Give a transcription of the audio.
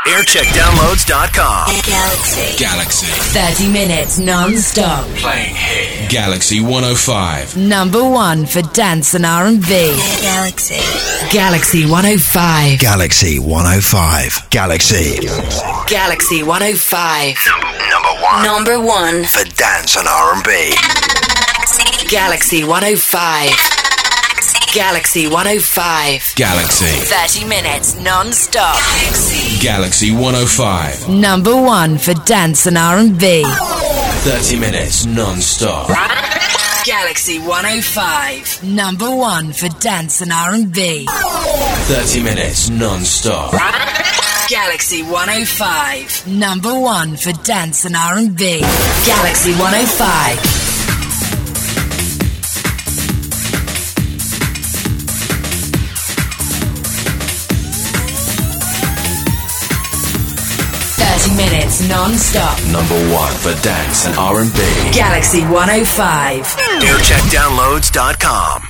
Aircheckdownloads.com. Galaxy. 30 minutes non-stop. Playing hit. Galaxy 105. Number one for dance and R&B. Galaxy. Galaxy 105. Galaxy 105. Galaxy. Galaxy 105. Number one for dance and R&B. Galaxy 105. Galaxy 105. Galaxy. 30 minutes non-stop. Galaxy 105. Number one for dance and R&B. 30 minutes non-stop. Galaxy 105. Number one for dance and R&B. 30 minutes non-stop. Galaxy 105. Number one for dance and R&B. Galaxy 105. Minutes non-stop. Number one for dance and R&B. Galaxy 105. Aircheckdownloads.com.